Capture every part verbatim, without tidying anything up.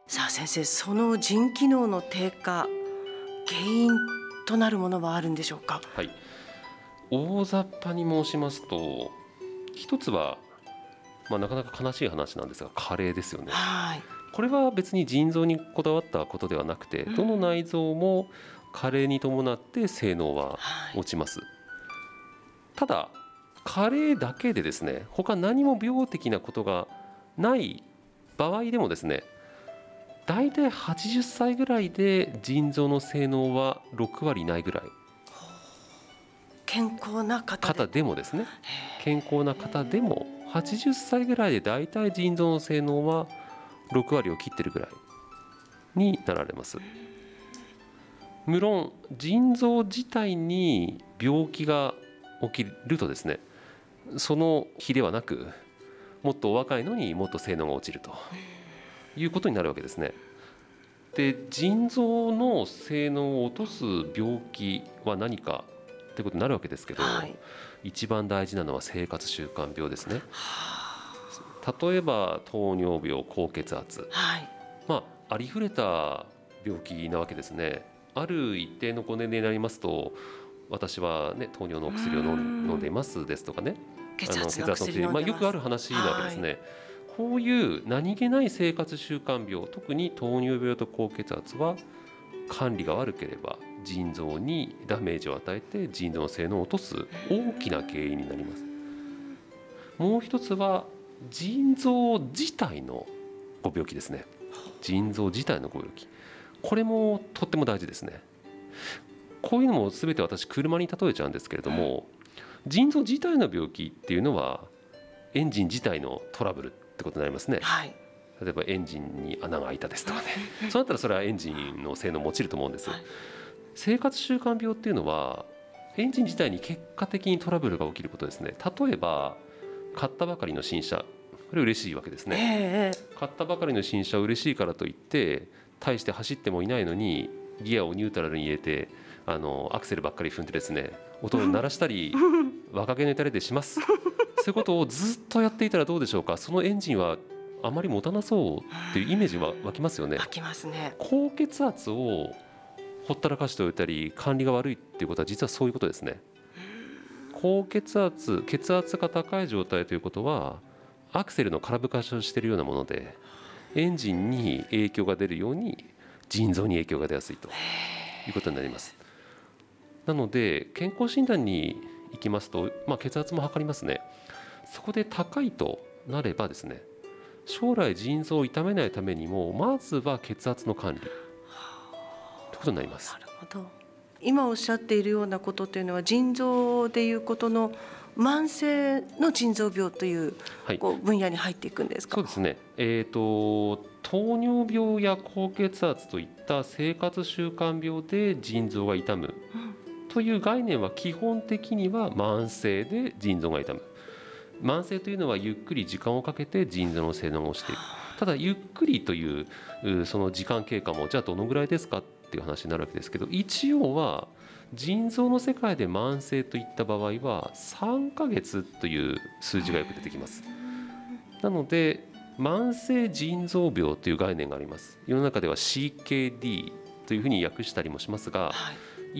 さあ先生、その腎機能の低下、原因となるものはあるんでしょうか。 はい、大雑把に申しますと、一つは、まあ、なかなか悲しい話なんですが、加齢ですよね。 はい。 これは別に腎臓にこだわったことではなくて、どの内臓も加齢に伴って性能は落ちます、はい、ただ加齢だけでですね、他何も病的なことがない場合でもですね、だいたいはちじゅっさいぐらいで腎臓の性能はろくわりないぐらい。 健康な方 で, 方でもですね、健康な方でもはちじゅっさいぐらいでだいたい腎臓の性能はろくわりを切ってるぐらいになられます。無論腎臓自体に病気が起きるとですね、その比ではなく、もっとお若いのにもっと性能が落ちるということになるわけですね。で、腎臓の性能を落とす病気は何かということになるわけですけど、はい、一番大事なのは生活習慣病ですね。例えば糖尿病、高血圧、はい、まあ、ありふれた病気なわけですね。ある一定のご年齢になりますと、私は、ね、糖尿のお薬を飲ん、飲んでいますですとかね、 血圧の薬飲んでます、 まあ、よくある話なわけですね。はい、こういう何気ない生活習慣病、特に糖尿病と高血圧は管理が悪ければ腎臓にダメージを与えて腎臓の性能を落とす大きな原因になります。もう一つは腎臓自体のご病気ですね。腎臓自体のご病気、これもとっても大事ですね。こういうのも全て私車に例えちゃうんですけれども、腎臓自体の病気っていうのはエンジン自体のトラブルってことになりますね。はい、例えばエンジンに穴が開いたですとかねそうなったらそれはエンジンの性能も落ちると思うんです、はい、生活習慣病っていうのはエンジン自体に結果的にトラブルが起きることですね。例えば買ったばかりの新車、これ嬉しいわけですね、えー、買ったばかりの新車嬉しいからといって大して走ってもいないのにギアをニュートラルに入れてあのアクセルばっかり踏んでですね、音を鳴らしたり若気の至りでしますそういうことをずっとやっていたらどうでしょうか。そのエンジンはあまり持たなそうっていうイメージは湧きますよね。 湧きますね。 高血圧をほったらかしておいたり管理が悪いっていうことは実はそういうことですね。高血圧、血圧が高い状態ということはアクセルの空ぶかしをしているようなもので、エンジンに影響が出るように腎臓に影響が出やすいということになります。なので健康診断に行きますと、まあ、血圧も測りますね。そこで高いとなればですね、将来腎臓を痛めないためにもまずは血圧の管理ということになります。 なるほど。今おっしゃっているようなことというのは腎臓でいうことの慢性の腎臓病という、はい、こう分野に入っていくんですか。 そうですね、えーと、糖尿病や高血圧といった生活習慣病で腎臓が痛むという概念は基本的には慢性で腎臓が痛む。慢性というのはゆっくり時間をかけて腎臓の性能が落ちていく。ただゆっくりというその時間経過もじゃあどのぐらいですかっていう話になるわけですけど、一応は腎臓の世界で慢性といった場合はさんかげつという数字がよく出てきます。なので慢性腎臓病という概念があります。世の中では シーケーディー というふうに訳したりもしますが、はい、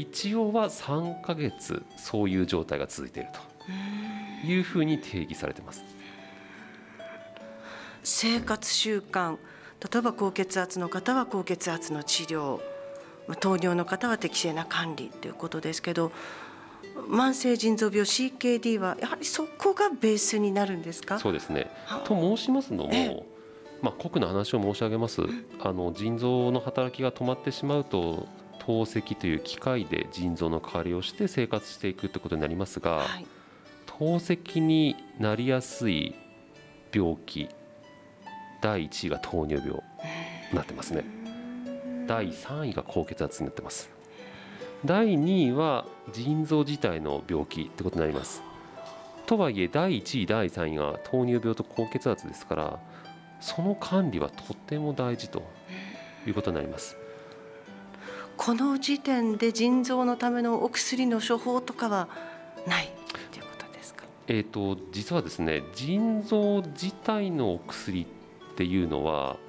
一応はさんかげつそういう状態が続いているというふうに定義されています。 生活習慣、例えば高血圧の方は高血圧の治療、糖尿の方は適正な管理ということですけど、慢性腎臓病 シーケーディー はやはりそこがベースになるんですか。 そうですね。と申しますのも、まあ、酷な話を申し上げます。あの腎臓の働きが止まってしまうと透析という機械で腎臓の代わりをして生活していくということになりますが、はい、透析になりやすい病気だいいちいが糖尿病になってますね。だいさんいが高血圧になってます。だいにいは腎臓自体の病気ってことになります。とはいえだいいちいだいさんいが糖尿病と高血圧ですから、その管理はとても大事ということになります。 この時点で腎臓のためのお薬の処方とかはないということですか。 えーと、実はですね、腎臓自体のお薬っていうのは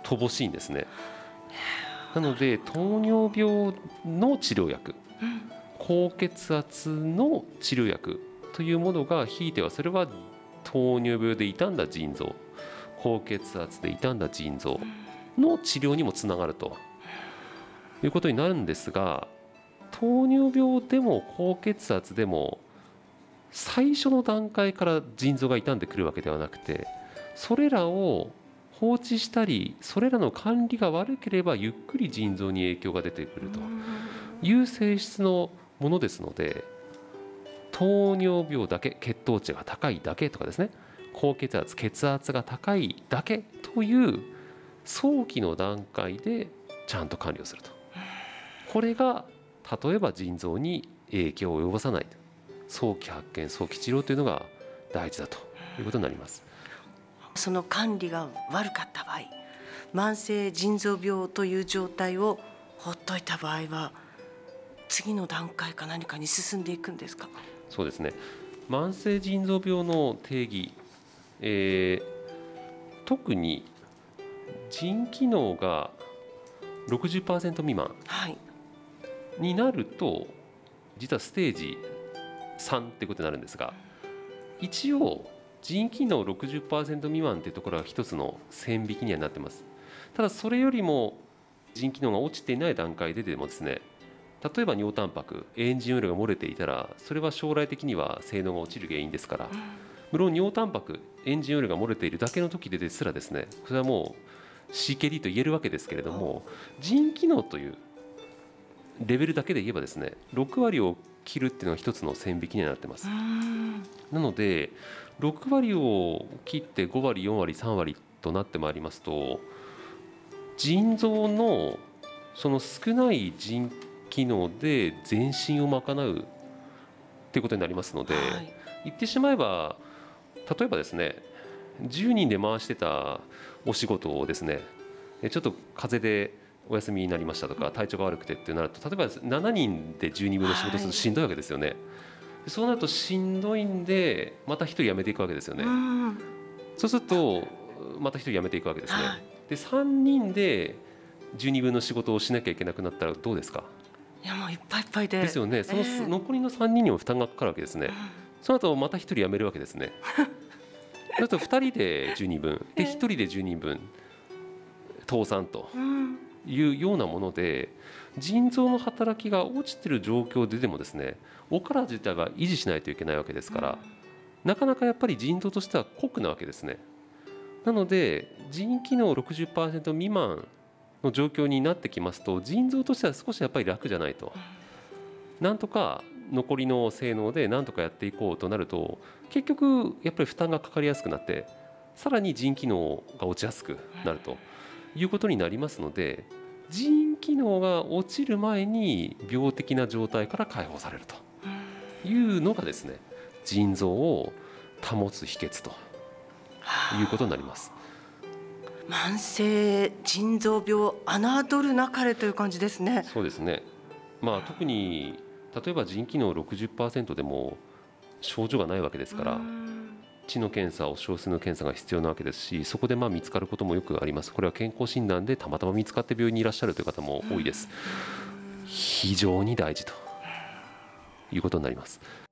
乏しいんですね。なので糖尿病の治療薬、高血圧の治療薬というものが、ひいてはそれは糖尿病で傷んだ腎臓、高血圧で傷んだ腎臓の治療にもつながるということになるんですが、糖尿病でも高血圧でも最初の段階から腎臓が傷んでくるわけではなくて、それらを放置したり、それらの管理が悪ければゆっくり腎臓に影響が出てくるという性質のものですので、糖尿病だけ、血糖値が高いだけとかですね、高血圧、血圧が高いだけという早期の段階でちゃんと管理をすると、これが例えば腎臓に影響を及ぼさない、早期発見、早期治療というのが大事だということになります。 その管理が悪かった場合、慢性腎臓病という状態を放っといた場合は、次の段階か何かに進んでいくんですか？ そうですね、慢性腎臓病の定義、えー、特に腎機能が ろくじゅっパーセント 未満になると、実はステージさんってことになるんですが、一応腎機能 ろくじゅっパーセント 未満というところが一つの線引きにはなっています。ただそれよりも腎機能が落ちていない段階ででもですね、例えば尿タンパク、エンジンオイルが漏れていたら、それは将来的には性能が落ちる原因ですから、無論尿タンパク、エンジンオイルが漏れているだけの時でですらですね、それはもう シーケーディー と言えるわけですけれども、腎機能というレベルだけで言えばですね、ろく割を切るっていうのが一つの線引きになっています。なのでろく割を切ってご割、よん割、さん割となってまいりますと、腎臓のその少ない腎機能で全身を賄うっていうことになりますので、はい、言ってしまえば、例えばですね、じゅうにんで回してたお仕事をですね、ちょっと風邪でお休みになりましたとか、体調が悪くてってなると、例えばしちにんでじゅうにぶんの仕事するとしんどいわけですよね。はい、そうなるとしんどいんで、またひとり辞めていくわけですよね。そうするとまたひとり辞めていくわけですね。でさんにんでじゅうにぶんの仕事をしなきゃいけなくなったらどうですか？ いや、もういっぱいいっぱいでですよね。その残りのさんにんにも負担がかかるわけですね。その後またひとり辞めるわけですね。あとふたりでじゅうにぶんで、ひとりでじゅうにぶん倒産というようなもので、腎臓の働きが落ちている状況ででもですね、お体自体は維持しないといけないわけですから、なかなかやっぱり腎臓としては酷なわけですね。なので腎機能 ろくじゅっパーセント 未満の状況になってきますと、腎臓としては少しやっぱり楽じゃないと、なんとか残りの性能でなんとかやっていこうとなると、結局やっぱり負担がかかりやすくなって、さらに腎機能が落ちやすくなるということになりますので、腎機能が落ちる前に病的な状態から解放されるというのがですね、腎臓を保つ秘訣ということになります。 慢性腎臓病を侮るなかれという感じですね。 そうですね、まあ、特に例えば腎機能 ろくじゅっパーセント でも症状がないわけですから、血の検査、お小数の検査が必要なわけですし、そこでまあ見つかることもよくあります。これは健康診断でたまたま見つかって病院にいらっしゃるという方も多いです。非常に大事ということになります。